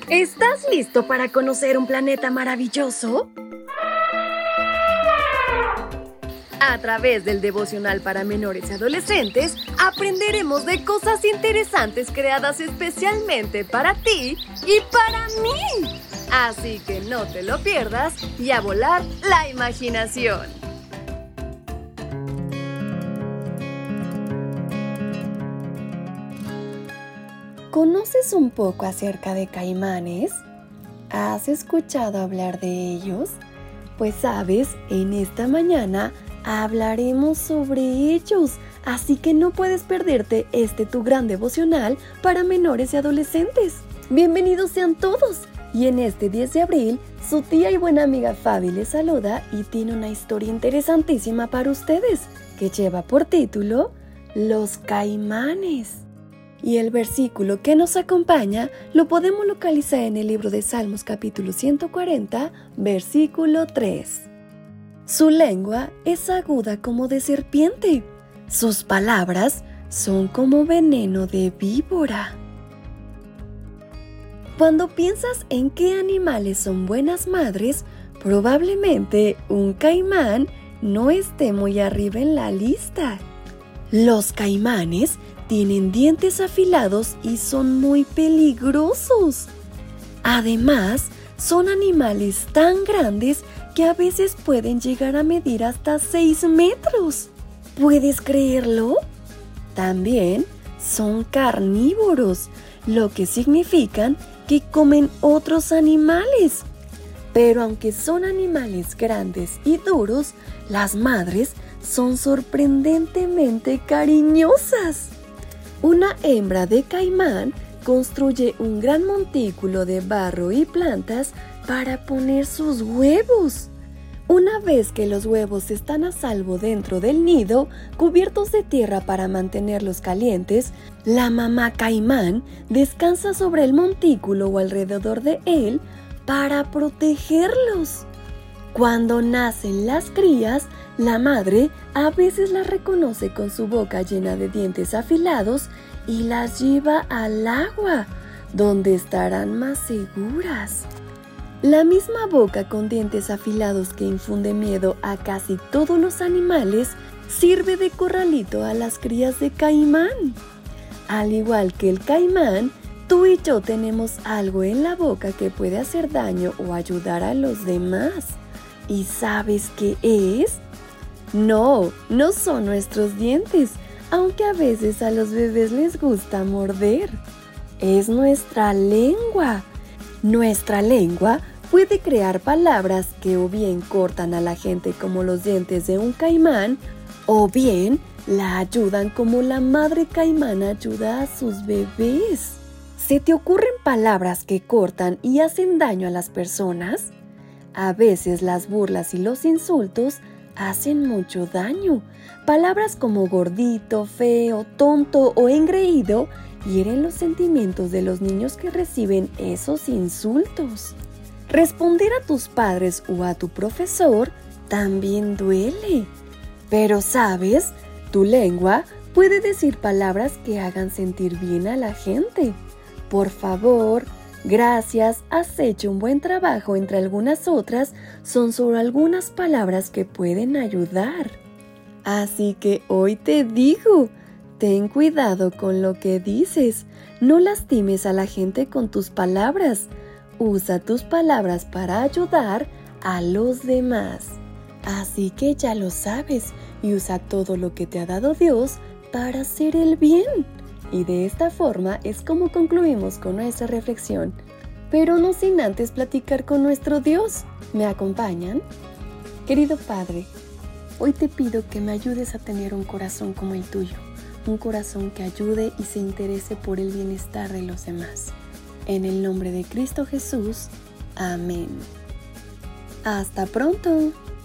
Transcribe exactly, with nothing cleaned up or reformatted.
¿Estás listo para conocer un planeta maravilloso? A través del devocional para menores y adolescentes, aprenderemos de cosas interesantes creadas especialmente para ti y para mí. Así que no te lo pierdas y a volar la imaginación. ¿Conoces un poco acerca de caimanes? ¿Has escuchado hablar de ellos? Pues sabes, en esta mañana hablaremos sobre ellos, así que no puedes perderte este tu gran devocional para menores y adolescentes. Bienvenidos sean todos, y en este diez de abril, su tía y buena amiga Fabi les saluda y tiene una historia interesantísima para ustedes, que lleva por título Los Caimanes. Y el versículo que nos acompaña lo podemos localizar en el libro de Salmos capítulo ciento cuarenta, versículo tres. Su lengua es aguda como de serpiente, sus palabras son como veneno de víbora. Cuando piensas en qué animales son buenas madres, probablemente un caimán no esté muy arriba en la lista. Los caimanes tienen dientes afilados y son muy peligrosos. Además, son animales tan grandes que a veces pueden llegar a medir hasta seis metros. ¿Puedes creerlo? También son carnívoros, lo que significa que comen otros animales. Pero aunque son animales grandes y duros, las madres son sorprendentemente cariñosas. Una hembra de caimán construye un gran montículo de barro y plantas para poner sus huevos. Una vez que los huevos están a salvo dentro del nido, cubiertos de tierra para mantenerlos calientes, la mamá caimán descansa sobre el montículo o alrededor de él para protegerlos. Cuando nacen las crías, la madre a veces las reconoce con su boca llena de dientes afilados y las lleva al agua, donde estarán más seguras. La misma boca con dientes afilados que infunde miedo a casi todos los animales sirve de corralito a las crías de caimán. Al igual que el caimán, tú y yo tenemos algo en la boca que puede hacer daño o ayudar a los demás. ¿Y sabes qué es? No, no son nuestros dientes, aunque a veces a los bebés les gusta morder. Es nuestra lengua. Nuestra lengua puede crear palabras que o bien cortan a la gente como los dientes de un caimán, o bien la ayudan como la madre caimán ayuda a sus bebés. ¿Se te ocurren palabras que cortan y hacen daño a las personas? A veces las burlas y los insultos hacen mucho daño. Palabras como gordito, feo, tonto o engreído hieren los sentimientos de los niños que reciben esos insultos. Responder a tus padres o a tu profesor también duele. Pero ¿sabes? Tu lengua puede decir palabras que hagan sentir bien a la gente. Por favor, gracias, has hecho un buen trabajo, entre algunas otras, son solo algunas palabras que pueden ayudar. Así que hoy te digo, ten cuidado con lo que dices. No lastimes a la gente con tus palabras. Usa tus palabras para ayudar a los demás. Así que ya lo sabes y usa todo lo que te ha dado Dios para hacer el bien. Y de esta forma es como concluimos con nuestra reflexión. Pero no sin antes platicar con nuestro Dios. ¿Me acompañan? Querido Padre, hoy te pido que me ayudes a tener un corazón como el tuyo. Un corazón que ayude y se interese por el bienestar de los demás. En el nombre de Cristo Jesús. Amén. ¡Hasta pronto!